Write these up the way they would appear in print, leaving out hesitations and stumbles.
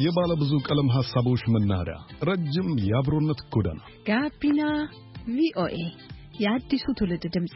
የባለ ብዙ ቀለም ሐሳቦች መናኸሪያ፣ ረጅም የአብሮነት ጎዳና ጋቢና ቪኦኤ የአዲሱ ትውልድ ድምጽ።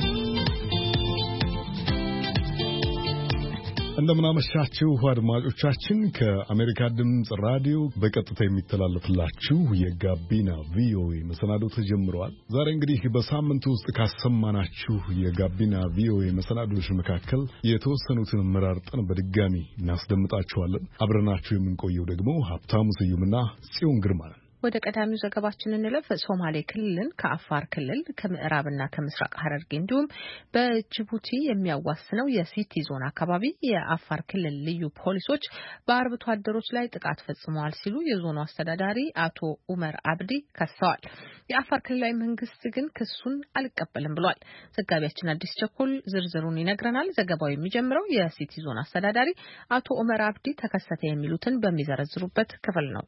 እንደምናመሻችሁ አድማጮቻችን፣ ከአሜሪካ ድምጽ ራዲዮ በቀጥታ የሚተላለፍላችሁ የጋቢና ቪኦኤ መሰናዶ ተጀምሯል። ዛሬ እንግዲህ በሳምንቱ ውስጥ ካሰማናችሁ የጋቢና ቪኦኤ መሰናዶች መካከል የተወሰኑትን መራርጠን በድጋሚ እናስደምጣችኋለን። አብረናችሁ የምንቆየው ደግሞ ሀብታሙ ስዩምና ጽዮን ግርማ ነን። ወደ ቀዳሚው ዘገባችን እንለፍ። ሶማሌ ክልልን ከአፋር ክልል ከምዕራብና ከምስራቅ ሐረርጌ እንዲሁም በጅቡቲ የሚያዋስነው የሲቲ ዞን አካባቢ የአፋር ክልል ልዩ ፖሊሶች በአርብቶ አደሮች ላይ ጥቃት ፈጽመዋል ሲሉ የዞኑ አስተዳዳሪ አቶ ኡመር አብዲ ከሰዋል። የአፋር ክልላዊ መንግስት ግን ክሱን አልቀበልም ብሏል። ዘጋቢያችን አዲስ ቸኮል ዝርዝሩን ይነግረናል። ዘገባው የሚጀምረው የሲቲ ዞን አስተዳዳሪ አቶ ኡመር አብዲ ተከሰተ የሚሉትን በሚዘረዝሩበት ክፍል ነው።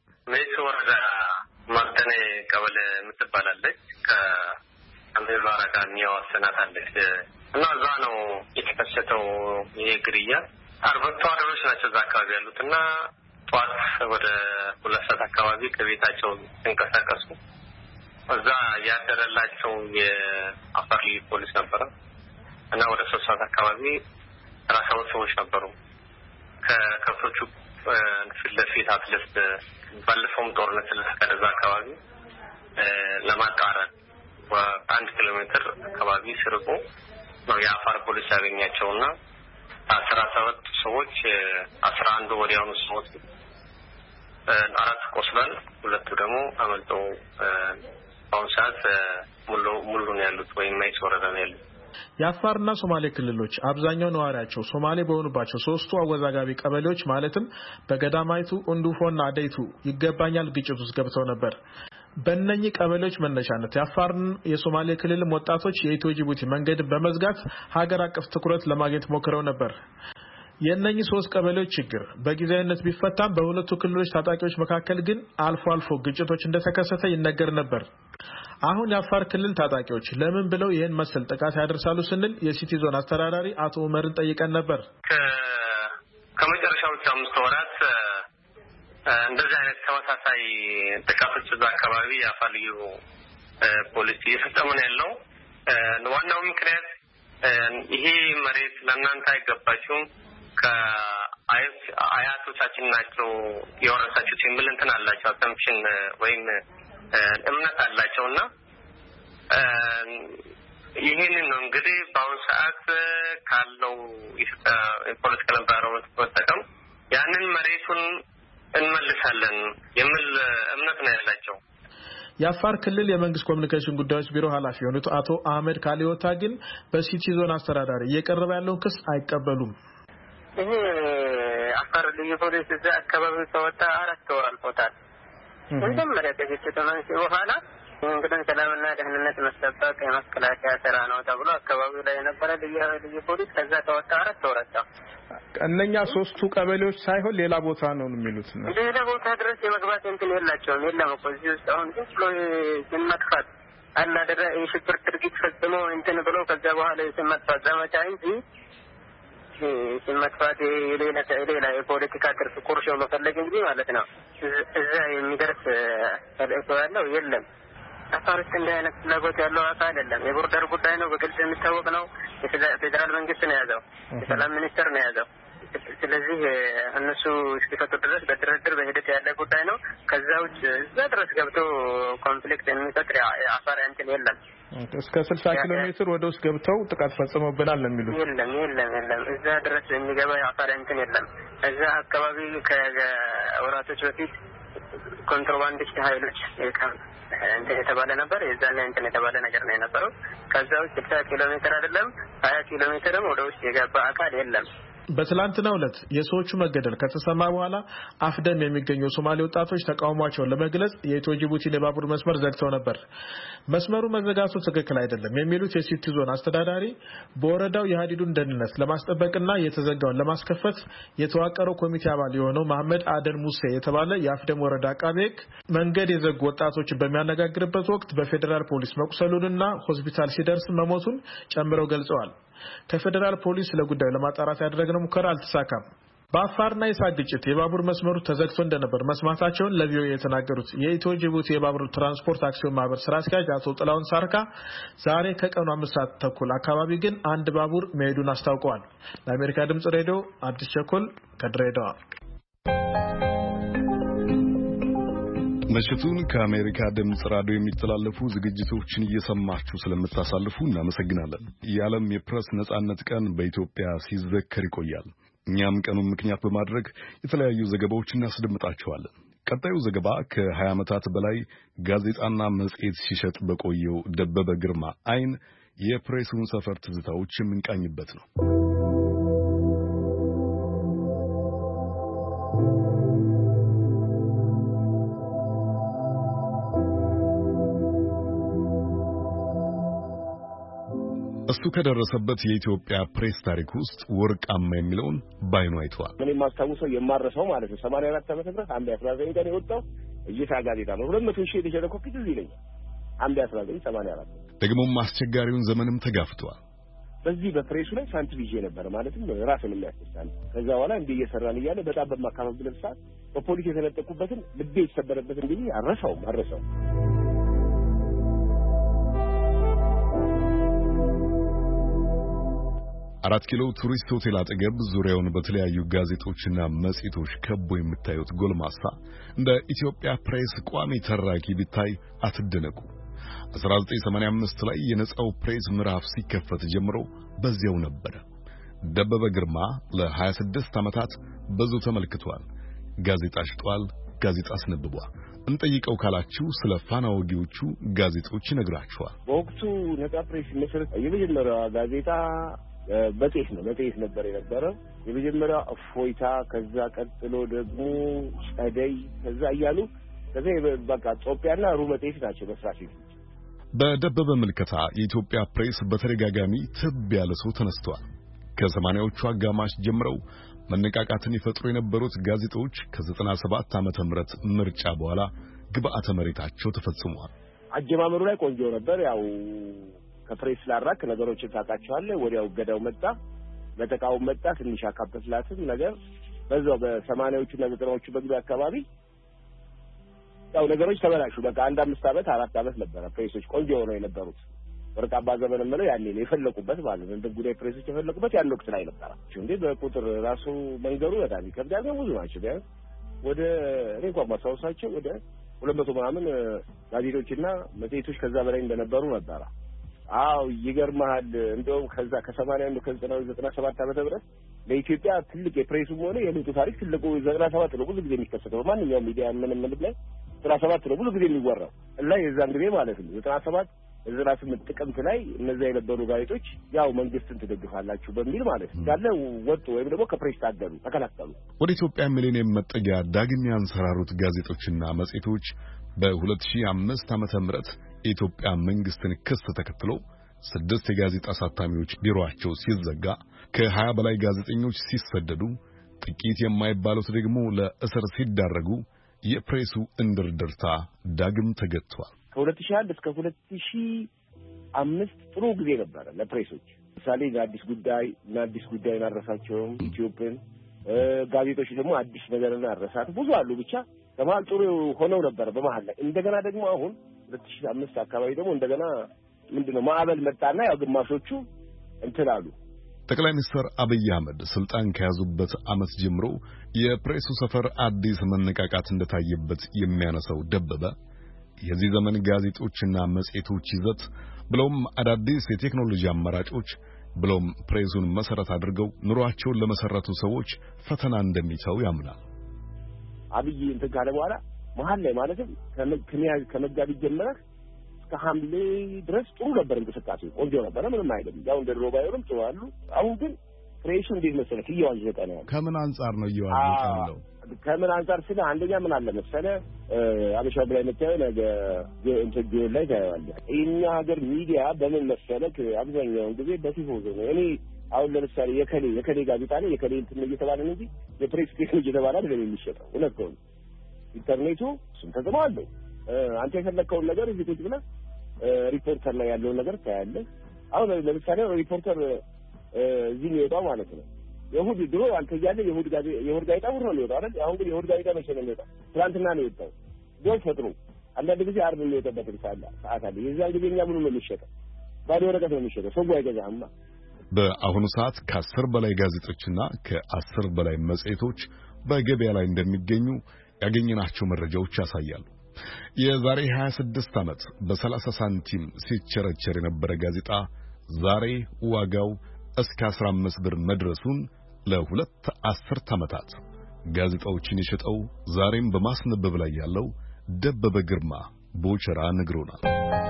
ማርተኔ ቀበሌ የምትባላለች ከአሜሪካ ጋር የሚያዋስናታለች እና እዛ ነው የተከሰተው። ይሄ ግድያ አርብቶ አደሮች ናቸው እዛ አካባቢ ያሉት እና ጠዋት ወደ 2 ሰዓት አካባቢ ከቤታቸው ሲንቀሳቀሱ እዛ ያደረላቸው የአፋር ልዩ ፖሊስ ነበረ እና ወደ 3 ሰዓት አካባቢ 17 ሰዎች ነበሩ ከከብቶቹ ፊት ለፊት አትለስት ባለፈውም ጦርነት ስለተከደዛ አካባቢ ለማጣራት በ1 ኪሎ ሜትር አካባቢ ስርቆ ነው የአፋር ፖሊስ ያገኛቸውና 17 ሰዎች 11 ወዲያውኑ ሰዎች 4 ቆስሏል፣ 2 ደግሞ አመልጠው አሁን ሰዓት ሙሉ ነው ያሉት ወይም ማይስ ወረዳ ነው ያሉት። የአፋርና ሶማሌ ክልሎች አብዛኛው ነዋሪያቸው ሶማሌ በሆኑባቸው 3ቱ አወዛጋቢ ቀበሌዎች ማለትም በገዳማይቱ፣ እንዱፎና አደይቱ ይገባኛል ግጭት ውስጥ ገብተው ነበር። በእነኚህ ቀበሌዎች መነሻነት የአፋርና የሶማሌ ክልል ወጣቶች የኢትዮ ጅቡቲ መንገድን በመዝጋት ሀገር አቀፍ ትኩረት ለማግኘት ሞክረው ነበር። የእነኚህ 3 ቀበሌዎች ችግር በጊዜያዊነት ቢፈታም በሁለቱ ክልሎች ታጣቂዎች መካከል ግን አልፎ አልፎ ግጭቶች እንደተከሰተ ይነገር ነበር። አሁን የአፋር ክልል ታጣቂዎች ለምን ብለው ይሄን መሰል ጥቃት ያደርሳሉ ስንል የሲቲ ዞን አስተዳዳሪ አቶ ኡመርን ጠይቀን ነበር። ከመጨረሻዎቹ 5 ወራት እንደዚህ አይነት ተመሳሳይ ጥቃቶች እዛ አካባቢ የአፋር ልዩ ፖሊስ እየፈጸሙ ነው ያለው። ዋናው ምክንያት ይሄ መሬት ለእናንተ አይገባችሁም፣ ከአያቶቻችን ናቸው የወረሳችሁት የሚል እንትን አላቸው፣ አሰምፕሽን ወይም እምነት አላቸውና ይሄንን ነው እንግዲህ በአሁኑ ሰዓት ካለው የፖለቲካል ኤንቫይሮንመንት በመጠቀም ያንን መሬቱን እንመልሳለን የሚል እምነት ነው ያላቸው። የአፋር ክልል የመንግስት ኮሚኒኬሽን ጉዳዮች ቢሮ ኃላፊ የሆኑት አቶ አህመድ ካሊዮታ ግን በሲቲ ዞን አስተዳዳሪ እየቀረበ ያለውን ክስ አይቀበሉም። ይሄ አፋር ልዩ ፖሊስ እዛ አካባቢ ከወጣ 4 ወር አልፎታል። መጀመሪያ ከግጭቱ መንስኤ በኋላ እንግዲህ ሰላምና ደህንነት መስጠበቅ የመከላከያ ስራ ነው ተብሎ አካባቢው ላይ የነበረ ልዩ ፖሊስ ከዛ ከወጣ 4 ወር አጣ። እነኛ 3ቱ ቀበሌዎች ሳይሆን ሌላ ቦታ ነው የሚሉት ነው። ሌላ ቦታ ድረስ የመግባት እንትን የላቸውም። የለም እኮ እዚህ ውስጥ አሁን ግን ብሎ ሲመጥፋት አላደረ የሽብር ድርጊት ፈጽሞ እንትን ብሎ ከዛ በኋላ ሲመጥፋት ዘመቻ እንጂ ሲመጥፋት ሌላ የፖለቲካ ትርፍ ቁርሾ መፈለግ እንጂ ማለት ነው እዛ የሚደርስ ተልእኮ ያለው የለም። አፋር ውስጥ እንዲህ አይነት ፍላጎት ያለው አካል የለም። የቦርደር ጉዳይ ነው፣ በግልጽ የሚታወቅ ነው። የፌዴራል መንግስት ነው ያዘው፣ የሰላም ሚኒስቴር ነው ያዘው። ስለዚህ እነሱ እስኪፈቱ ድረስ በድርድር በሂደት ያለ ጉዳይ ነው። ከዛ ውጭ እዛ ድረስ ገብቶ ኮንፍሊክት የሚፈጥር የአፋር እንትን የለም። እስከ 60 ኪሎ ሜትር ወደ ውስጥ ገብተው ጥቃት ፈጽመውብናል ነው የሚሉት። የለም እዛ ድረስ የሚገባ የአፋር እንትን የለም። እዛ አካባቢ ከወራቶች በፊት ኮንትሮባንዲስት ኃይሎች እንትን የተባለ ነበር። የዛና እንትን የተባለ ነገር ነው የነበረው። ከዛ ውስጥ 60 ኪሎ ሜትር አይደለም 20 ኪሎ ሜትርም ወደ ውስጥ የገባ አካል የለም። በትላንትናው ዕለት የሰዎቹ መገደል ከተሰማ በኋላ አፍደም የሚገኙ ሶማሌ ወጣቶች ተቃውሟቸውን ለመግለጽ የኢትዮ ጅቡቲ የባቡር መስመር ዘግተው ነበር። መስመሩ መዘጋቱ ትክክል አይደለም የሚሉት የሲቲ ዞን አስተዳዳሪ በወረዳው የሀዲዱን ደህንነት ለማስጠበቅና የተዘጋውን ለማስከፈት የተዋቀረው ኮሚቴ አባል የሆነው መሐመድ አደን ሙሴ የተባለ የአፍደም ወረዳ አቃቤ ሕግ መንገድ የዘጉ ወጣቶችን በሚያነጋግርበት ወቅት በፌዴራል ፖሊስ መቁሰሉንና ሆስፒታል ሲደርስ መሞቱን ጨምረው ገልጸዋል። ከፌዴራል ፖሊስ ለጉዳዩ ለማጣራት ያደረግነው ሙከራ አልተሳካም። በአፋርና የሳግ ግጭት የባቡር መስመሩ ተዘግቶ እንደነበር መስማታቸውን ለቪኦኤ የተናገሩት የኢትዮ ጅቡቲ የባቡር ትራንስፖርት አክሲዮን ማህበር ስራ አስኪያጅ አቶ ጥላውን ሳርካ ዛሬ ከቀኑ 5:30 አካባቢ ግን አንድ ባቡር መሄዱን አስታውቀዋል። ለአሜሪካ ድምጽ ሬዲዮ አዲስ ቸኮል ከድሬዳዋ። ምሽቱን ከአሜሪካ ድምጽ ራዲዮ የሚተላለፉ ዝግጅቶችን እየሰማችሁ ስለምታሳልፉ እናመሰግናለን። የዓለም የፕሬስ ነጻነት ቀን በኢትዮጵያ ሲዘከር ይቆያል። እኛም ቀኑን ምክንያት በማድረግ የተለያዩ ዘገባዎችን እናስደምጣችኋለን። ቀጣዩ ዘገባ ከ20 ዓመታት በላይ ጋዜጣና መጽሔት ሲሸጥ በቆየው ደበበ ግርማ አይን የፕሬሱን ሰፈር ትዝታዎች የምንቃኝበት ነው። እሱ ከደረሰበት የኢትዮጵያ ፕሬስ ታሪክ ውስጥ ወርቃማ የሚለውን ባይኑ አይቷል። እኔ ማስታውሰው የማረሰው ማለት ነው 84 ዓመተ ምህረት አንድ 19 ቀን የወጣው እይታ ጋዜጣ ነው። 200,000 የተሸጠ ኮፒ ትዝ ይለኛል። አንድ 1984 ደግሞም አስቸጋሪውን ዘመንም ተጋፍቷል። በዚህ በፕሬሱ ላይ ሳንቲም ይዤ ነበር ማለትም ራስን የሚያስደስታል። ከዛ በኋላ እንዲህ እየሰራን እያለ በጣም በማካፈል ለምሳሌ በፖሊስ የተለጠቁበትን ልቤ የተሰበረበትን እንግዲህ አረሳው 4 ኪሎ ቱሪስት ሆቴል አጠገብ ዙሪያውን በተለያዩ ጋዜጦችና መጽሔቶች ከቦ የምታዩት ጎልማሳ እንደ ኢትዮጵያ ፕሬስ ቋሚ ተራኪ ቢታይ አትደነቁ። 1985 ላይ የነጻው ፕሬስ ምዕራፍ ሲከፈት ጀምሮ በዚያው ነበር። ደበበ ግርማ ለ26 ዓመታት ብዙ ተመልክቷል። ጋዜጣ ሽጧል፣ ጋዜጣ አስነብቧል። እንጠይቀው ካላችሁ ስለ ፋና ወጊዎቹ ጋዜጦች ይነግራችኋል። በወቅቱ ነጻ ፕሬስ መሰረት የመጀመሪያው ጋዜጣ መጽሔት ነበር የነበረው። የመጀመሪያው እፎይታ፣ ከዛ ቀጥሎ ደግሞ ጸደይ፣ ከዛ እያሉ ከዛ በቃ ኢትዮጵያና ሩብ መጽሔት ናቸው መስራች። በደበበ ምልከታ የኢትዮጵያ ፕሬስ በተደጋጋሚ ትብ ያለ ሰው ተነስተዋል። ከ80ዎቹ አጋማሽ ጀምረው መነቃቃትን ይፈጥሩ የነበሩት ጋዜጦች ከ97 ዓመተ ምህረት ምርጫ በኋላ ግብአተ መሬታቸው ተፈጽሟል። አጀማመሩ ላይ ቆንጆ ነበር። ያው ከፕሬስ ላራክ ነገሮችን ታውቃቸዋለህ። ወዲያው ገዳው መጣ፣ በተቃውሞ መጣ። ትንሽ አካበትላትም ነገር በዛው በ80ዎቹና 90ዎቹ በግብ አካባቢ ያው ነገሮች ተበላሹ። በቃ 5 ዓመት 4 ዓመት ነበር ፕሬሶች ቆንጆ ሆነው የነበሩት። ወርቃማ ዘመን ማለት ያኔ ነው የፈለቁበት ማለት ነው። እንደ ጉዳይ ፕሬሶች የፈለቁበት ያን ወቅት ላይ ነበር። እንዴ በቁጥር ራሱ መንገሩ በጣም ይከብዳል። ብዙ ናቸው። ቢያንስ ወደ እኔ እንኳን ማስታወሳቸው ወደ 200 ምናምን ጋዜጦችና መጽሔቶች ከዛ በላይ እንደነበሩ ነበር። አው ይገርማል። እንደውም ከዛ ከ80 ከ97 ዓመተ ምህረት ለኢትዮጵያ ትልቅ የፕሬሱም ሆነ የለውጡ ታሪክ ትልቁ 97 ነው። ብዙ ጊዜ የሚከሰተው ማንኛውም ሚዲያ ምንም ላይ 97 ነው ብዙ ጊዜ የሚወራው እና የዛን ጊዜ ማለት ነው 98 ጥቅምት ላይ እነዚያ የነበሩ ጋዜጦች ያው መንግስትን ትደግፋላችሁ በሚል ማለት ነው ያለ ወጡ ወይም ደግሞ ከፕሬስ ታገዱ ተከላከሉ። ወደ ኢትዮጵያ ሚሊኒየም መጠጊያ ዳግም ያንሰራሩት ጋዜጦችና መጽሔቶች በ2005 ዓመተ ምህረት የኢትዮጵያ መንግስትን ክስ ተከትሎ 6 የጋዜጣ አሳታሚዎች ቢሮአቸው ሲዘጋ ከ20 በላይ ጋዜጠኞች ሲሰደዱ ጥቂት የማይባሉት ደግሞ ለእስር ሲዳረጉ የፕሬሱ እንድርድርታ ዳግም ተገጥቷል። ከ2001 እስከ 2005 ጥሩ ጊዜ ነበር ለፕሬሶች። ምሳሌ አዲስ ጉዳይ እናረሳቸውም ኢትዮጵያን ጋዜጦች ደግሞ አዲስ ነገርና አረሳት ብዙ አሉ። ብቻ በመሀል ጥሩ ሆነው ነበር። በመሀል ላይ እንደገና ደግሞ አሁን 2005 አካባቢ ደግሞ እንደገና ምንድነው ማዕበል መጣና ያው ግማሾቹ እንትን አሉ። ጠቅላይ ሚኒስትር አብይ አህመድ ስልጣን ከያዙበት ዓመት ጀምሮ የፕሬሱ ሰፈር አዲስ መነቃቃት እንደታየበት የሚያነሳው ደበበ የዚህ ዘመን ጋዜጦችና መጽሔቶች ይዘት ብሎም አዳዲስ የቴክኖሎጂ አማራጮች ብሎም ፕሬሱን መሰረት አድርገው ኑሯቸውን ለመሰረቱ ሰዎች ፈተና እንደሚተው ያምናል። አብይ እንትን ካለ በኋላ መሀል ላይ ማለትም ከመጋቢት ጀምረህ እስከ ሐምሌ ድረስ ጥሩ ነበር እንቅስቃሴ ቆንጆ ነበር። ምንም አይደለም ያው እንደ ድሮ ባይሆንም ጥሩ አሉ። አሁን ግን ፕሬሱ እንዴት መሰለህ እየዋዠቀ ነው ያለው። ከምን አንጻር ነው እየዋዠቀ ያለው? ከምን አንጻር ስለ አንደኛ ምን አለ መሰለህ አበሻው ላይ መታየው ነገር ኢንተርቪው ላይ ታያለህ። እኛ ሀገር ሚዲያ በምን መሰለህ አብዛኛውን ጊዜ በቲፎዞ ነው። እኔ አሁን ለምሳሌ የከሌ ጋዜጣ ላይ የከሌ እንትን እየተባለ ነው እንጂ የፕሬስ ቴክኖሎጂ እየተባለ አይደለም የሚሸጠው። እውነት ነው። ኢንተርኔቱ እሱን ተጽዕኖ አለው። አንተ የፈለከውን ነገር እዚህ ቁጭ ብለህ ሪፖርተር ላይ ያለውን ነገር ታያለህ። አሁን ለምሳሌ ሪፖርተር እዚህ የሚወጣው ማለት ነው የሁድ ድሮ አንተ ያለ የሁድ ጋዜጣ ነው የሚወጣው አይደል? አሁን ግን የሁድ ጋዜጣ መቼ ነው የሚወጣው? ትናንትና ነው የወጣው። ግን ፈጥሮ አንዳንድ ጊዜ አርብ የሚወጣበት ሰዓት አለ። የዛን ጊዜ እኛ ምኑ ነው የሚሸጠው? ባዶ ወረቀት ነው የሚሸጠው። ሰው አይገዛም። በአሁኑ ሰዓት ከ10 በላይ ጋዜጦችና ከ10 በላይ መጽሔቶች በገበያ ላይ እንደሚገኙ ያገኘናቸው መረጃዎች ያሳያሉ። የዛሬ 26 ዓመት በ30 ሳንቲም ሲቸረቸር የነበረ ጋዜጣ ዛሬ ዋጋው እስከ 15 ብር መድረሱን ለሁለት አስርት ዓመታት ጋዜጣዎችን የሸጠው ዛሬም በማስነበብ ላይ ያለው ደበበ ግርማ ቦቸራ ነግሮናል።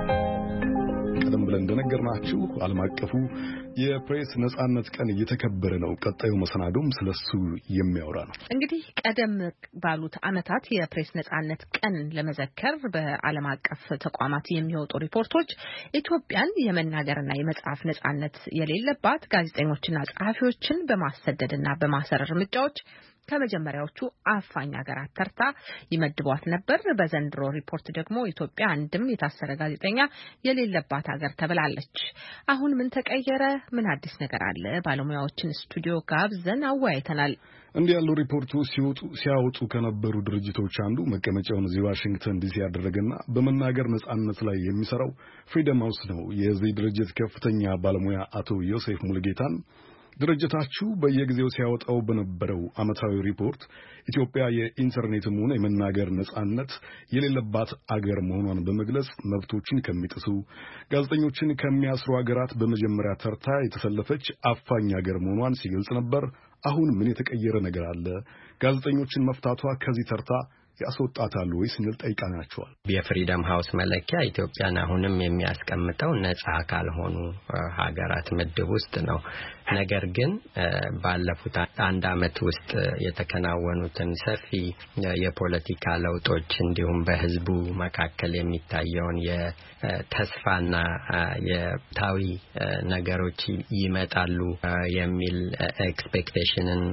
ቀደም ብለን እንደነገርናችሁ ዓለም አቀፉ የፕሬስ ነጻነት ቀን እየተከበረ ነው። ቀጣዩ መሰናዶም ስለሱ የሚያወራ ነው። እንግዲህ ቀደም ባሉት ዓመታት የፕሬስ ነጻነት ቀን ለመዘከር በዓለም አቀፍ ተቋማት የሚወጡ ሪፖርቶች ኢትዮጵያን የመናገርና የመጻፍ ነጻነት የሌለባት ጋዜጠኞችና ጸሐፊዎችን በማሰደድና በማሰር እርምጃዎች ከመጀመሪያዎቹ አፋኝ ሀገራት ተርታ ይመድቧት ነበር። በዘንድሮ ሪፖርት ደግሞ ኢትዮጵያ አንድም የታሰረ ጋዜጠኛ የሌለባት ሀገር ተብላለች። አሁን ምን ተቀየረ? ምን አዲስ ነገር አለ? ባለሙያዎችን ስቱዲዮ ጋብዘን አወያይተናል። እንዲህ ያሉ ሪፖርቶች ሲያወጡ ከነበሩ ድርጅቶች አንዱ መቀመጫውን እዚህ ዋሽንግተን ዲሲ ያደረገና በመናገር ነጻነት ላይ የሚሰራው ፍሪደም ሃውስ ነው። የዚህ ድርጅት ከፍተኛ ባለሙያ አቶ ዮሴፍ ሙልጌታን ድርጅታችሁ በየጊዜው ሲያወጣው በነበረው ዓመታዊ ሪፖርት ኢትዮጵያ የኢንተርኔትም ሆነ የመናገር ነጻነት የሌለባት አገር መሆኗን በመግለጽ መብቶችን ከሚጥሱ ጋዜጠኞችን ከሚያስሩ ሀገራት በመጀመሪያ ተርታ የተሰለፈች አፋኝ ሀገር መሆኗን ሲገልጽ ነበር። አሁን ምን የተቀየረ ነገር አለ? ጋዜጠኞችን መፍታቷ ከዚህ ተርታ ያስወጣታል ወይ ስንል ጠይቀናቸዋል። የፍሪደም ሃውስ መለኪያ ኢትዮጵያን አሁንም የሚያስቀምጠው ነጻ ካልሆኑ ሀገራት ምድብ ውስጥ ነው። ነገር ግን ባለፉት አንድ ዓመት ውስጥ የተከናወኑትን ሰፊ የፖለቲካ ለውጦች እንዲሁም በህዝቡ መካከል የሚታየውን የተስፋና የታዊ ነገሮች ይመጣሉ የሚል ኤክስፔክቴሽንን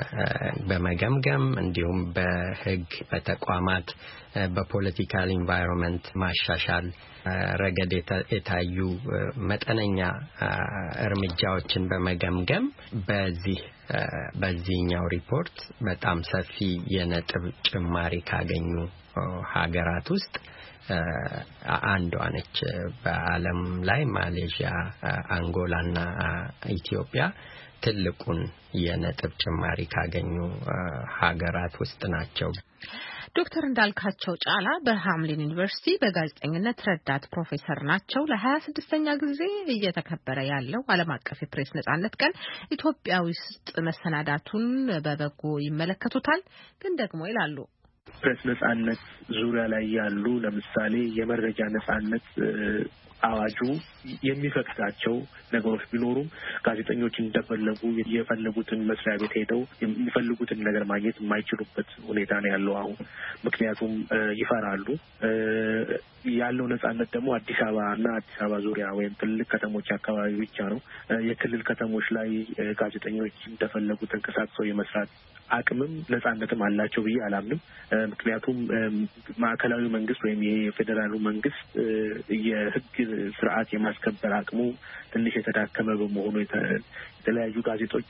በመገምገም እንዲሁም በህግ በተቋማት በፖለቲካል ኢንቫይሮንመንት ማሻሻል ረገድ የታዩ መጠነኛ እርምጃዎችን በመገምገም በዚህኛው ሪፖርት በጣም ሰፊ የነጥብ ጭማሪ ካገኙ ሀገራት ውስጥ አንዷ ነች። በዓለም ላይ ማሌዥያ፣ አንጎላና ኢትዮጵያ ትልቁን የነጥብ ጭማሪ ካገኙ ሀገራት ውስጥ ናቸው። ዶክተር እንዳልካቸው ጫላ በሃምሊን ዩኒቨርሲቲ በጋዜጠኝነት ረዳት ፕሮፌሰር ናቸው። ለ26ኛ ጊዜ እየተከበረ ያለው ዓለም አቀፍ የፕሬስ ነጻነት ቀን ኢትዮጵያ ውስጥ መሰናዳቱን በበጎ ይመለከቱታል። ግን ደግሞ ይላሉ ፕሬስ ነጻነት ዙሪያ ላይ ያሉ ለምሳሌ የመረጃ ነጻነት አዋጁ የሚፈቅዳቸው ነገሮች ቢኖሩም ጋዜጠኞች እንደፈለጉ የፈለጉትን መስሪያ ቤት ሄደው የሚፈልጉትን ነገር ማግኘት የማይችሉበት ሁኔታ ነው ያለው አሁን። ምክንያቱም ይፈራሉ። ያለው ነጻነት ደግሞ አዲስ አበባና አዲስ አበባ ዙሪያ ወይም ትልቅ ከተሞች አካባቢ ብቻ ነው። የክልል ከተሞች ላይ ጋዜጠኞች እንደፈለጉ ተንቀሳቅሰው የመስራት አቅምም ነጻነትም አላቸው ብዬ አላምንም። ምክንያቱም ማዕከላዊ መንግስት ወይም የፌዴራሉ መንግስት የህግ ስርዓት የማስከበር አቅሙ ትንሽ የተዳከመ በመሆኑ የተለያዩ ጋዜጦች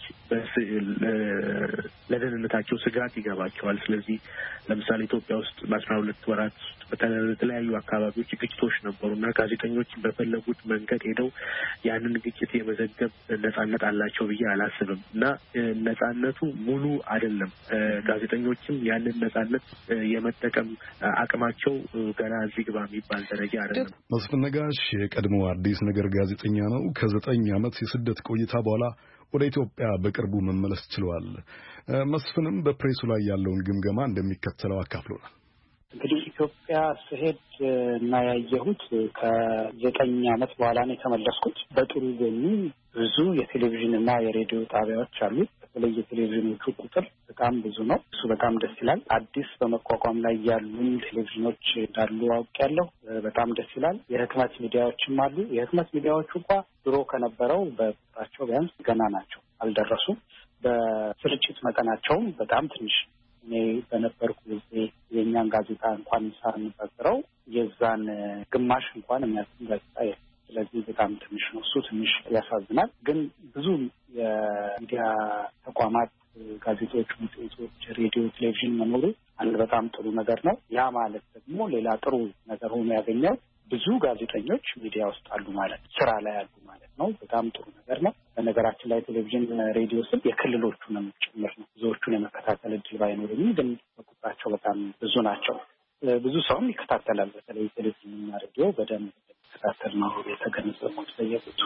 ለደህንነታቸው ስጋት ይገባቸዋል። ስለዚህ ለምሳሌ ኢትዮጵያ ውስጥ በ12 ወራት በተለያዩ አካባቢዎች ግጭቶች ነበሩና ጋዜጠኞች በፈለጉት መንገድ ሄደው ያንን ግጭት የመዘገብ ነጻነት አላቸው ብዬ አላስብም እና ነጻነቱ ሙሉ አይደለም። ጋዜጠኞችም ያንን ነጻነት የመጠቀም አቅማቸው ገና እዚህ ግባ የሚባል ደረጃ አይደለም። መስፍን ነጋሽ የቀድሞ አዲስ ነገር ጋዜጠኛ ነው። ከ9 ዓመት የስደት ቆይታ በኋላ ወደ ኢትዮጵያ በቅርቡ መመለስ ችሏል። መስፍንም በፕሬሱ ላይ ያለውን ግምገማ እንደሚከተለው አካፍሎናል። እንግዲህ ኢትዮጵያ ስሄድ እና ያየሁት ከ9 ዓመት በኋላ ነው የተመለስኩት። በጥሩ ጎኑ ብዙ የቴሌቪዥን እና የሬዲዮ ጣቢያዎች አሉ። በተለይ የቴሌቪዥኖቹ ቁጥር በጣም ብዙ ነው። እሱ በጣም ደስ ይላል። አዲስ በመቋቋም ላይ ያሉ ቴሌቪዥኖች እንዳሉ አውቄያለሁ። በጣም ደስ ይላል። የህትመት ሚዲያዎችም አሉ። የህትመት ሚዲያዎቹ እንኳ ድሮ ከነበረው በቁጥራቸው ቢያንስ ገና ናቸው፣ አልደረሱም። በስርጭት መጠናቸውም በጣም ትንሽ። እኔ በነበርኩ ጊዜ የእኛን ጋዜጣ እንኳን ሳንበግረው የዛን ግማሽ እንኳን የሚያስም ጋዜጣ የለም። ስለዚህ በጣም ትንሽ ነው። እሱ ትንሽ ያሳዝናል። ግን ብዙ የሚዲያ ተቋማት ጋዜጦች፣ መጽሔቶች፣ ሬዲዮ፣ ቴሌቪዥን መኖሩ አንድ በጣም ጥሩ ነገር ነው። ያ ማለት ደግሞ ሌላ ጥሩ ነገር ሆኖ ያገኘው ብዙ ጋዜጠኞች ሚዲያ ውስጥ አሉ ማለት ስራ ላይ አሉ ማለት ነው። በጣም ጥሩ ነገር ነው። በነገራችን ላይ ቴሌቪዥን፣ ሬዲዮ ስል የክልሎቹንም ጭምር ነው። ብዙዎቹን የመከታተል እድል ባይኖርም ግን ቁጥራቸው በጣም ብዙ ናቸው። ብዙ ሰውም ይከታተላል። በተለይ ቴሌቪዥንና ሬዲዮ በደንብ ተከታተል ነው የተገነዘቡት በየቦቱ።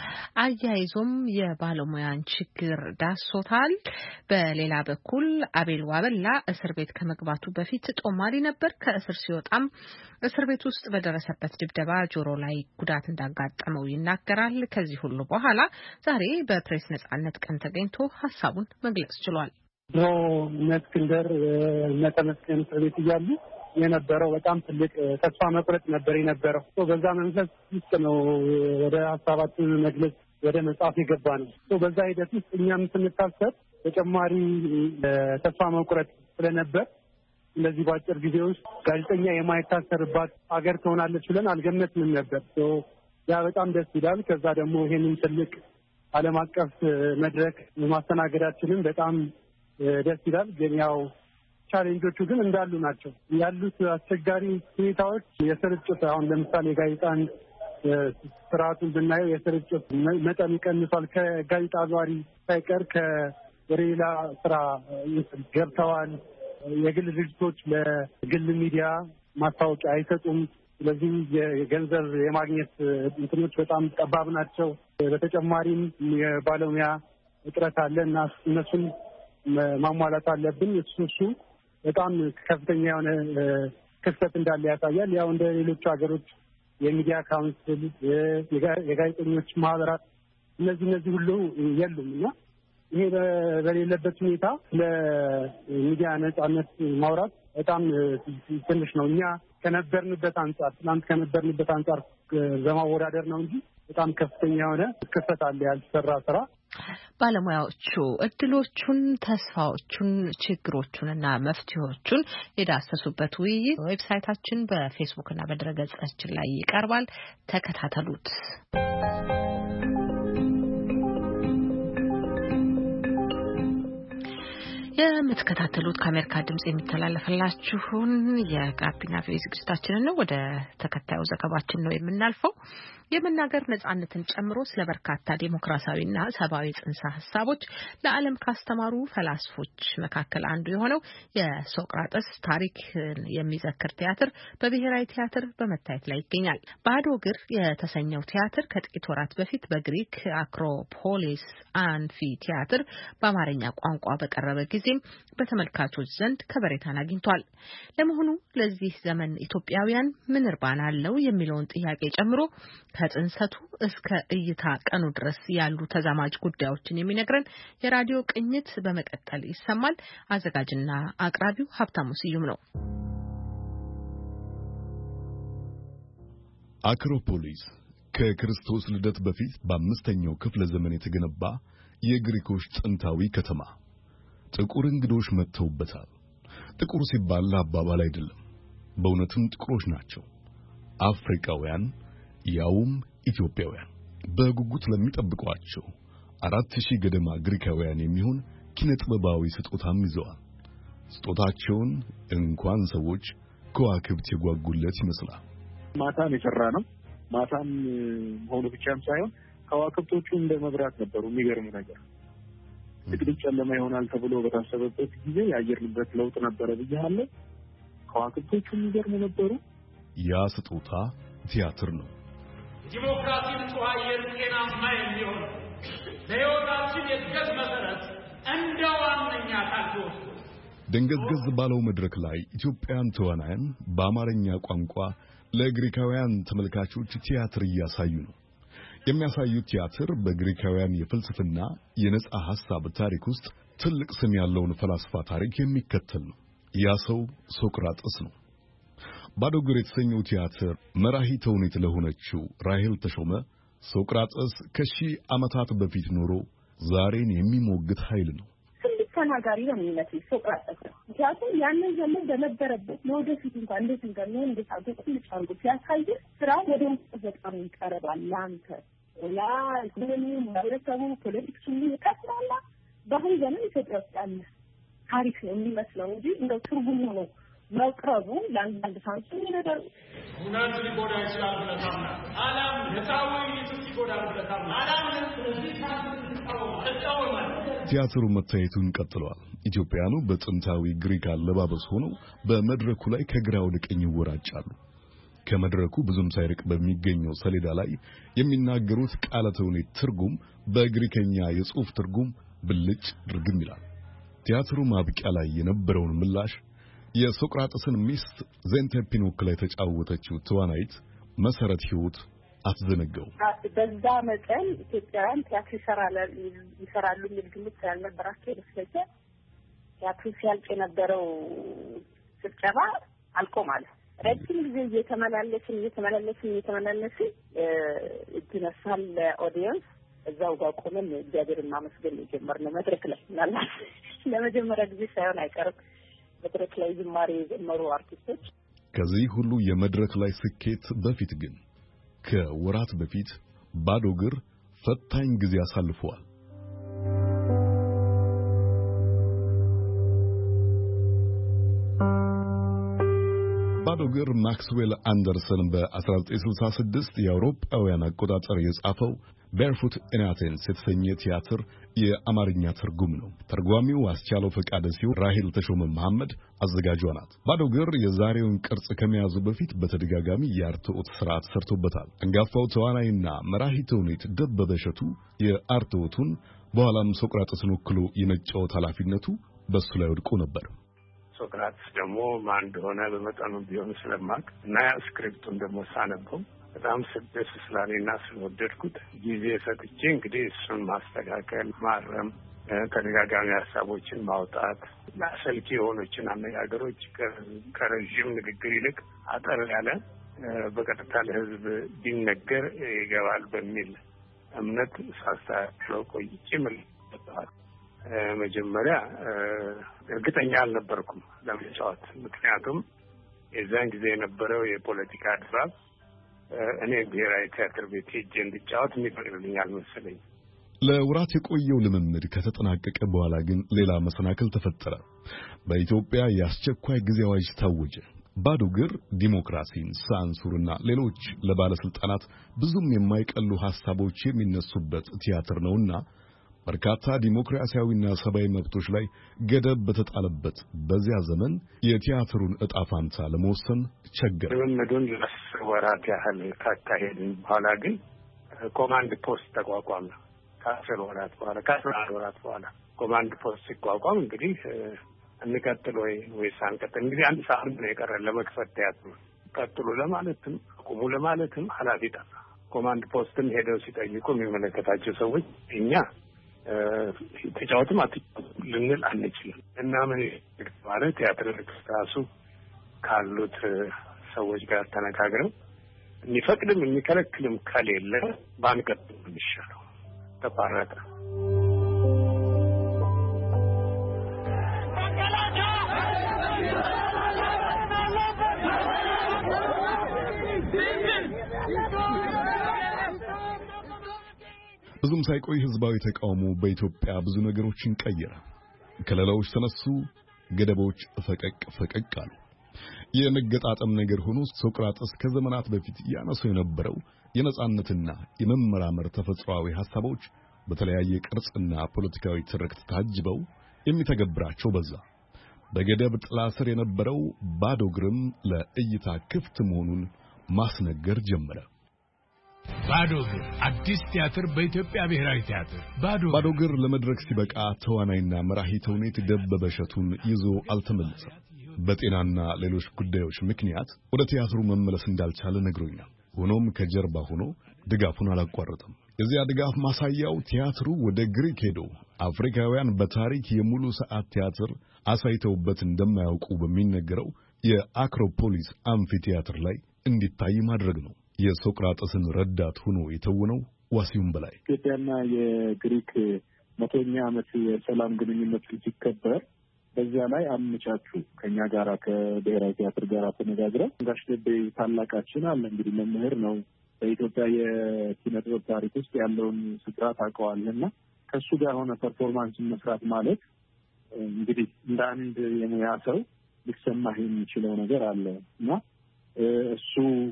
አያይዞም የባለሙያን ችግር ዳሶታል። በሌላ በኩል አቤል ዋበላ እስር ቤት ከመግባቱ በፊት ጦማሪ ነበር። ከእስር ሲወጣም እስር ቤት ውስጥ በደረሰበት ድብደባ ጆሮ ላይ ጉዳት እንዳጋጠመው ይናገራል። ከዚህ ሁሉ በኋላ ዛሬ በፕሬስ ነጻነት ቀን ተገኝቶ ሀሳቡን መግለጽ ችሏል። ድሮ እስክንድር ተመስገን እስር ቤት እያሉ የነበረው በጣም ትልቅ ተስፋ መቁረጥ ነበር የነበረው። በዛ መንፈስ ውስጥ ነው ወደ ሀሳባችን መግለጽ ወደ መጻፍ የገባ ነው። በዛ ሂደት ውስጥ እኛም ስንታሰብ ተጨማሪ ተስፋ መቁረጥ ስለነበር እንደዚህ በአጭር ጊዜ ውስጥ ጋዜጠኛ የማይታሰርባት አገር ትሆናለች ብለን አልገመትንም ነበር። ያ በጣም ደስ ይላል። ከዛ ደግሞ ይሄንን ትልቅ ዓለም አቀፍ መድረክ ማስተናገዳችንን በጣም ደስ ይላል። ግን ያው ቻሌንጆቹ ግን እንዳሉ ናቸው ያሉት አስቸጋሪ ሁኔታዎች። የስርጭት አሁን ለምሳሌ ጋዜጣን ስርዓቱን ብናየው የስርጭት መጠን ይቀንሷል። ከጋዜጣ አዟሪ ሳይቀር ወደ ሌላ ስራ ገብተዋል። የግል ድርጅቶች ለግል ሚዲያ ማስታወቂያ አይሰጡም። ስለዚህ የገንዘብ የማግኘት እንትኖች በጣም ጠባብ ናቸው። በተጨማሪም የባለሙያ እጥረት አለ እና እነሱን ማሟላት አለብን። እሱ በጣም ከፍተኛ የሆነ ክፍተት እንዳለ ያሳያል። ያው እንደ ሌሎች ሀገሮች የሚዲያ ካውንስል፣ የጋዜጠኞች ማህበራት እነዚህ ሁሉ የሉም እና ይሄ በሌለበት ሁኔታ ለሚዲያ ነጻነት ማውራት በጣም ትንሽ ነው። እኛ ከነበርንበት አንጻር በማወዳደር ነው እንጂ በጣም ከፍተኛ የሆነ ክፍተት አለ፣ ያልተሰራ ስራ። ባለሙያዎቹ እድሎቹን፣ ተስፋዎቹን፣ ችግሮቹንና መፍትሄዎቹን የዳሰሱበት ውይይት ዌብሳይታችን በፌስቡክና በድረገጻችን ላይ ይቀርባል። ተከታተሉት። የምትከታተሉት ከአሜሪካ ድምጽ የሚተላለፍላችሁን የጋቢና ቪኦኤ ዝግጅታችንን ነው። ወደ ተከታዩ ዘገባችን ነው የምናልፈው። የመናገር ነጻነትን ጨምሮ ስለ በርካታ ዲሞክራሲያዊና ሰብአዊ ጽንሰ ሀሳቦች ለዓለም ካስተማሩ ፈላስፎች መካከል አንዱ የሆነው የሶቅራጥስ ታሪክ የሚዘክር ቲያትር በብሔራዊ ቲያትር በመታየት ላይ ይገኛል። ባዶ እግር የተሰኘው ቲያትር ከጥቂት ወራት በፊት በግሪክ አክሮፖሊስ አንፊ ቲያትር በአማርኛ ቋንቋ በቀረበ ጊዜም በተመልካቾች ዘንድ ከበሬታን አግኝቷል። ለመሆኑ ለዚህ ዘመን ኢትዮጵያውያን ምን እርባና አለው የሚለውን ጥያቄ ጨምሮ ከጽንሰቱ እስከ እይታ ቀኑ ድረስ ያሉ ተዛማጅ ጉዳዮችን የሚነግረን የራዲዮ ቅኝት በመቀጠል ይሰማል። አዘጋጅና አቅራቢው ሀብታሙ ስዩም ነው። አክሮፖሊስ ከክርስቶስ ልደት በፊት በ5ኛው ክፍለ ዘመን የተገነባ የግሪኮች ጥንታዊ ከተማ። ጥቁር እንግዶች መጥተውበታል። ጥቁር ሲባል አባባል አይደለም፣ በእውነትም ጥቁሮች ናቸው። አፍሪካውያን ያውም ኢትዮጵያውያን በጉጉት ለሚጠብቋቸው 4000 ገደማ ግሪካውያን የሚሆን ኪነጥበባዊ ስጦታም ይዘዋል። ስጦታቸውን እንኳን ሰዎች ከዋክብት የጓጉለት ይመስላል። ማታም የሰራ ነው። ማታም ሆኖ ብቻም ሳይሆን ከዋክብቶቹ እንደ መብራት ነበሩ። የሚገርም ነገር ጥቂት ጨለማ ይሆናል ተብሎ በታሰበበት ጊዜ የአየር ንብረት ለውጥ ነበረ ብያለሁ። ከዋክብቶቹ የሚገርሙ ነበሩ። ያ ስጦታ ቲያትር ነው። ዲሞክራሲ ንጹህ አየር ጤናማ የሚሆን ለሕይወታችን የእድገት መሰረት እንደ ዋነኛ ታልፎ ደንገዝገዝ ባለው መድረክ ላይ ኢትዮጵያውያን ተዋናያን በአማርኛ ቋንቋ ለግሪካውያን ተመልካቾች ቲያትር እያሳዩ ነው። የሚያሳዩት ቲያትር በግሪካውያን የፍልስፍና የነጻ ሐሳብ ታሪክ ውስጥ ትልቅ ስም ያለውን ፈላስፋ ታሪክ የሚከተል ነው። ያ ሰው ሶቅራጥስ ነው። ባዶ እግር የተሰኘው ቲያትር መራሂ ተውኔት ለሆነችው ራሄል ተሾመ ሶቅራጥስ ከሺህ ዓመታት በፊት ኖሮ ዛሬን የሚሞግት ኃይል ነው። ትልቅ ተናጋሪ ነው የሚመስል ሶቅራጥስ ነው። ምክንያቱም ያንን ዘመን በነበረበት ለወደፊት እንኳን እንዴት እንደሚሆን እንዴት አድርጎ ትልቅ አድርጎ ሲያሳይ ስራ ወደ ውስጥ በጣም ይቀርባል። ለአንተ ያ ኢኮኖሚው፣ ማህበረሰቡ፣ ፖለቲክሱ ይቀጥላላ በአሁኑ ዘመን ኢትዮጵያ ውስጥ ያለ ታሪክ ነው የሚመስለው እንጂ እንደው ትርጉሙ ነው መቅረቡ ለአንዳንድ ሳንሱን ይነገር ሁናት ሊጎዳ ይችላል ብለህ ታምናለህ? አላም ለታዊ ይጎዳ ብለህ ታምናለህ? አላም ለዚህ ቲያትሩ መታየቱን ቀጥሏል። ኢትዮጵያኑ በጥንታዊ ግሪክ አለባበስ ሆነው በመድረኩ ላይ ከግራ ወደ ቀኝ ይወራጫሉ። ከመድረኩ ብዙም ሳይርቅ በሚገኘው ሰሌዳ ላይ የሚናገሩት ቃለ ተውኔት ትርጉም በግሪከኛ የጽሑፍ ትርጉም ብልጭ ድርግም ይላል። ቲያትሩ ማብቂያ ላይ የነበረውን ምላሽ የሶቅራጥስን ሚስት ዜንቴፒን ወክላ የተጫወተችው ተዋናይት መሰረት ህይወት አትዘነጋው። በዛ መጠን ኢትዮጵያውያን ቲያትር ይሰራሉ የሚል ግምት ያልነበራቸው ይመስለኛል። ቲያትሩ ሲያልቅ የነበረው ስብሰባ አልቆ ማለት ረጅም ጊዜ እየተመላለስን እጅነሳል ለኦዲየንስ እዛው ጋር ቆመን እግዚአብሔርን ማመስገን የጀመርነው መድረክ ላይ ምናልባት ለመጀመሪያ ጊዜ ሳይሆን አይቀርም መድረክ ላይ ዝማሬ የዘመሩ አርቲስቶች። ከዚህ ሁሉ የመድረክ ላይ ስኬት በፊት ግን ከወራት በፊት ባዶ እግር ፈታኝ ጊዜ አሳልፈዋል። ባዶ እግር ማክስዌል አንደርሰን በ1966 የአውሮፓውያን አቆጣጠር የጻፈው ቤርፉት ኢን አቴንስ የተሰኘ ቲያትር የአማርኛ ትርጉም ነው። ተርጓሚው አስቻለው ፈቃደ ሲሆን ራሄል ተሾመ መሐመድ አዘጋጇ ናት። ባዶ እግር የዛሬውን ቅርጽ ከመያዙ በፊት በተደጋጋሚ የአርትዖት ስርዓት ሰርቶበታል። አንጋፋው ተዋናይና መራሂ ተውኔት ደበበ እሸቱ የአርትዖቱን በኋላም ሶቅራጥስን ወክሎ የመጫወት ኃላፊነቱ በሱ ላይ ወድቆ ነበር። ሶቅራጥስ ደግሞ ማን እንደሆነ በመጠኑ ቢሆን ስለማቅ እና ስክሪፕቱን ደግሞ ሳነበው በጣም ደስ ስላለኝና ስለወደድኩት ጊዜ ሰጥቼ እንግዲህ እሱን ማስተካከል፣ ማረም፣ ተደጋጋሚ ሀሳቦችን ማውጣት፣ ለአሰልቺ የሆኖችን አነጋገሮች ከረዥም ንግግር ይልቅ አጠር ያለ በቀጥታ ለሕዝብ ቢነገር ይገባል በሚል እምነት ሳስተካክለው ቆይቼ መልሰዋል። መጀመሪያ እርግጠኛ አልነበርኩም ለመጫወት። ምክንያቱም የዛን ጊዜ የነበረው የፖለቲካ ድባብ እኔ ብሔራዊ ቲያትር ቤት ሄጄ እንድጫወት የሚፈቅድልኝ አልመሰለኝ። ለወራት የቆየው ልምምድ ከተጠናቀቀ በኋላ ግን ሌላ መሰናክል ተፈጠረ። በኢትዮጵያ የአስቸኳይ ጊዜ አዋጅ ታወጀ። ባዶ እግር ዲሞክራሲን፣ ሳንሱርና ሌሎች ለባለስልጣናት ብዙም የማይቀሉ ሐሳቦች የሚነሱበት ቲያትር ነውና በርካታ ዲሞክራሲያዊና ሰብአዊ መብቶች ላይ ገደብ በተጣለበት በዚያ ዘመን የቲያትሩን ዕጣ ፋንታ ለመወሰን ቸገረ። ልምምዱን ለ10 ወራት ያህል ካካሄድን በኋላ ግን ኮማንድ ፖስት ተቋቋመ። ከ11 ወራት በኋላ ኮማንድ ፖስት ሲቋቋም እንግዲህ እንቀጥል ወይስ አንቀጥል? እንግዲህ አንድ ሳምንት ነው የቀረን ለመክፈት ቲያትሩ። ቀጥሉ ለማለትም አቁሙ ለማለትም ኃላፊ ጠፋ። ኮማንድ ፖስትም ሄደው ሲጠይቁ የሚመለከታቸው ሰዎች እኛ ተጫወትም አትጫወትም ልንል አንችልም እና ምን ማለት ቲያትር ራሱ ካሉት ሰዎች ጋር ተነጋግረው የሚፈቅድም የሚከለክልም ከሌለ ባንቀጥል ይሻላል። ተቋረጠ። ብዙም ሳይቆይ ህዝባዊ ተቃውሞ በኢትዮጵያ ብዙ ነገሮችን ቀየረ። ከለላዎች ተነሱ፣ ገደቦች ፈቀቅ አሉ። የመገጣጠም ነገር ሆኖ ሶቅራጥስ ከዘመናት በፊት ያነሰው የነበረው የነጻነትና የመመራመር ተፈጥሯዊ ሐሳቦች በተለያየ ቅርጽና ፖለቲካዊ ትርክት ታጅበው የሚተገብራቸው በዛ። በገደብ ጥላ ስር የነበረው ባዶ እግርም ለእይታ ክፍት መሆኑን ማስነገር ጀመረ። ባዶ እግር አዲስ ቲያትር በኢትዮጵያ ብሔራዊ ቲያትር። ባዶ እግር ለመድረክ ሲበቃ ተዋናይና መራሂ ተውኔት ደበበ እሸቱን ይዞ አልተመለሰም። በጤናና ሌሎች ጉዳዮች ምክንያት ወደ ቲያትሩ መመለስ እንዳልቻለ ነግሮኛል። ሆኖም ከጀርባ ሆኖ ድጋፉን አላቋረጠም። የዚያ ድጋፍ ማሳያው ቲያትሩ ወደ ግሪክ ሄዶ አፍሪካውያን በታሪክ የሙሉ ሰዓት ቲያትር አሳይተውበት እንደማያውቁ በሚነገረው የአክሮፖሊስ አምፊ ቲያትር ላይ እንዲታይ ማድረግ ነው። የሶቅራጥስን ረዳት ሆኖ የተወነው ዋሲውን በላይ ኢትዮጵያና የግሪክ 100ኛ ዓመት የሰላም ግንኙነት ሲከበር በዚያ ላይ አመቻቹ ከኛ ጋር ከብሔራዊ ቲያትር ጋር ተነጋግረን ጋሽ ደቤ ታላቃችን አለ እንግዲህ መምህር ነው። በኢትዮጵያ የኪነ ጥበብ ታሪክ ውስጥ ያለውን ስፍራ ታውቀዋለና ከሱ ጋር ሆነ ፐርፎርማንስ መስራት ማለት እንግዲህ እንደ አንድ የሙያ ሰው ሊሰማህ የሚችለው ነገር አለ እና እሱ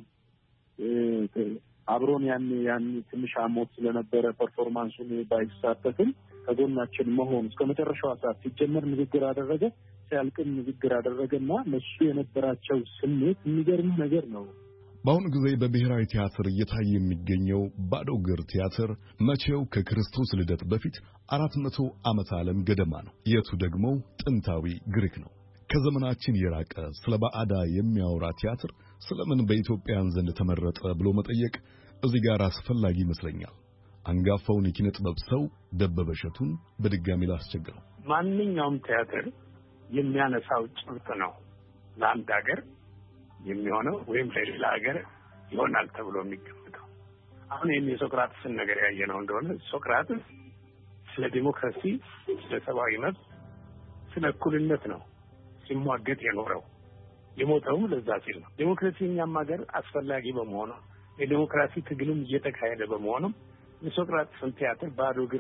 አብሮን ያን ትንሽ አሞት ስለነበረ ፐርፎርማንሱን ባይሳተፍም ከጎናችን መሆን እስከ መጨረሻው ሰዓት ሲጀመር ንግግር አደረገ፣ ሲያልቅም ንግግር አደረገና ለሱ የነበራቸው ስሜት የሚገርም ነገር ነው። በአሁኑ ጊዜ በብሔራዊ ቲያትር እየታየ የሚገኘው ባዶ እግር ቲያትር መቼው ከክርስቶስ ልደት በፊት 400 ዓመት ዓለም ገደማ ነው። የቱ ደግሞ ጥንታዊ ግሪክ ነው። ከዘመናችን የራቀ ስለ ባዕዳ የሚያወራ ቲያትር ስለምን በኢትዮጵያን ዘንድ ተመረጠ ብሎ መጠየቅ እዚህ ጋር አስፈላጊ ይመስለኛል። አንጋፋውን የኪነ ጥበብ ሰው ደበበ እሸቱን በድጋሚ ላስቸግረው። ማንኛውም ቲያትር የሚያነሳው ጭብጥ ነው ለአንድ ሀገር የሚሆነው ወይም ለሌላ ሀገር ይሆናል ተብሎ የሚገመተው። አሁን ይህን የሶቅራጥስን ነገር ያየነው እንደሆነ ሶቅራጥስ ስለ ዲሞክራሲ፣ ስለ ሰብአዊ መብት፣ ስለ እኩልነት ነው ሲሟገት የኖረው። የሞተውም ለዛ ሲል ነው። ዲሞክራሲ እኛም ሀገር አስፈላጊ በመሆኑ የዲሞክራሲ ትግልም እየተካሄደ በመሆኑ የሶቅራጥስን ቲያትር ባዶ እግር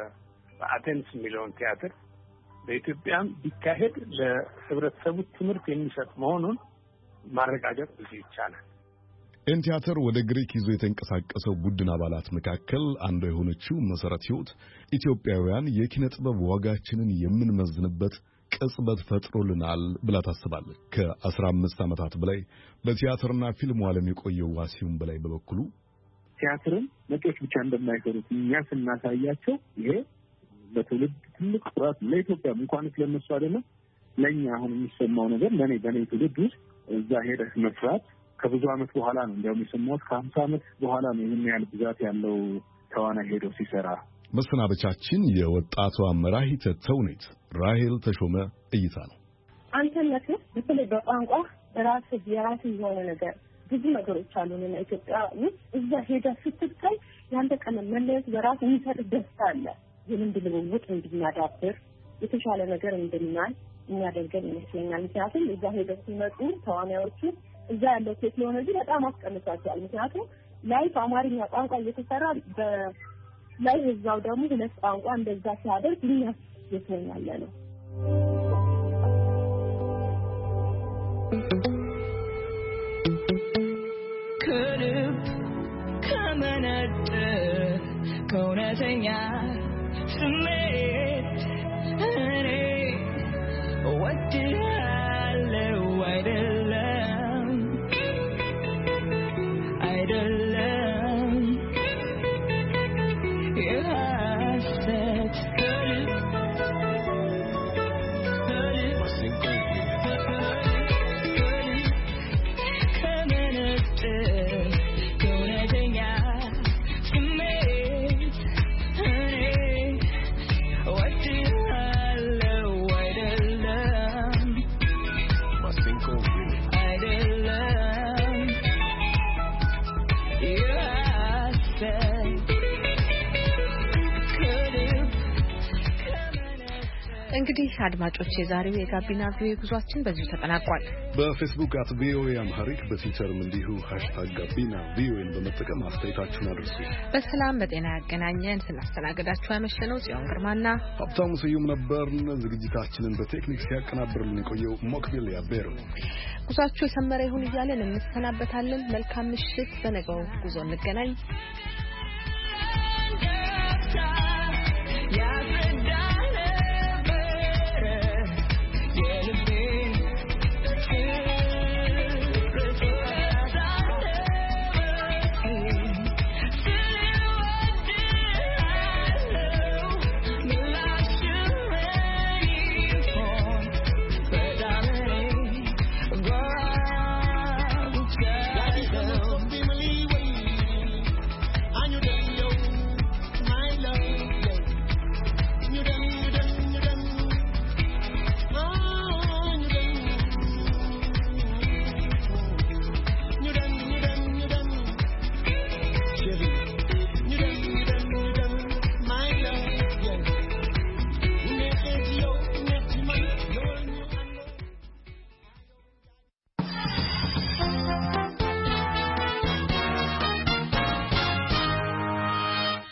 በአቴንስ የሚለውን ቲያትር በኢትዮጵያም ቢካሄድ ለህብረተሰቡ ትምህርት የሚሰጥ መሆኑን ማረጋገጥ ይቻላል። ይህን ቲያትር ወደ ግሪክ ይዞ የተንቀሳቀሰው ቡድን አባላት መካከል አንዱ የሆነችው መሰረት ህይወት ኢትዮጵያውያን የኪነ ጥበብ ዋጋችንን የምንመዝንበት ቅጽበት ፈጥሮልናል ብላ ታስባለች። ከ15 ዓመታት በላይ በቲያትርና ፊልም ዓለም የቆየው ዋሲሁን በላይ በበኩሉ ቲያትርን ነጮች ብቻ እንደማይሰሩት እኛ ስናሳያቸው ይሄ ለትውልድ ትልቅ ኩራት ለኢትዮጵያም እንኳን ስለነሱ አይደለም ለኛ አሁን የሚሰማው ነገር በኔ ትውልድ ውስጥ እዛ ሄደህ መስራት ከብዙ ዓመት በኋላ ነው እንዲያውም የሰማሁት ከ50 ዓመት በኋላ ነው ይህን ያህል ብዛት ያለው ተዋናይ ሄዶ ሲሰራ። መሰናበቻችን የወጣቷ መራሂተ ተውኔት ራሄል ተሾመ እይታ ነው። አንተነት በተለይ በቋንቋ የራስህ የሆነ ነገር ብዙ ነገሮች አሉና ኢትዮጵያ ውስጥ እዛ ሄዳ ስትታይ ያንተ ቀለም መለየት በራሱ የሚሰጥ ደስታ አለ። የልምድ ልውውጥ እንድናዳብር የተሻለ ነገር እንድናይ የሚያደርገን ይመስለኛል። ምክንያቱም እዛ ሄደው ሲመጡ ተዋናዮቹ እዛ ያለው ቴክኖሎጂ በጣም አስቀምጧቸዋል። ምክንያቱም ላይ በአማርኛ ቋንቋ እየተሰራ ላይ እዛው ደግሞ ሁለት ቋንቋ እንደዛ ሲያደርግ ልኛስ ይተኛል ነው። ከልብ ከመነጨ ከእውነተኛ ስሜት እኔ ወድሃለሁ አይደለም የሐሰት እንግዲህ አድማጮች የዛሬው የጋቢና ቪኦኤ ጉዟችን በዚሁ ተጠናቋል። በፌስቡክ @ቪኦኤ አምሃሪክ በትዊተርም እንዲሁ #ጋቢና ቪኦኤን በመጠቀም አስተያየታችሁን አድርሱ። በሰላም በጤና ያገናኘን። ስናስተናግዳችሁ ያመሸነው ጽዮን ግርማና ሀብታሙ ስዩም ነበርን። ዝግጅታችንን በቴክኒክ ሲያቀናብርልን የቆየው ሞክቢል ያቤር ነው። ጉዟችሁ የሰመረ ይሁን እያለን እንሰናበታለን። መልካም ምሽት። በነገው ጉዞ እንገናኝ።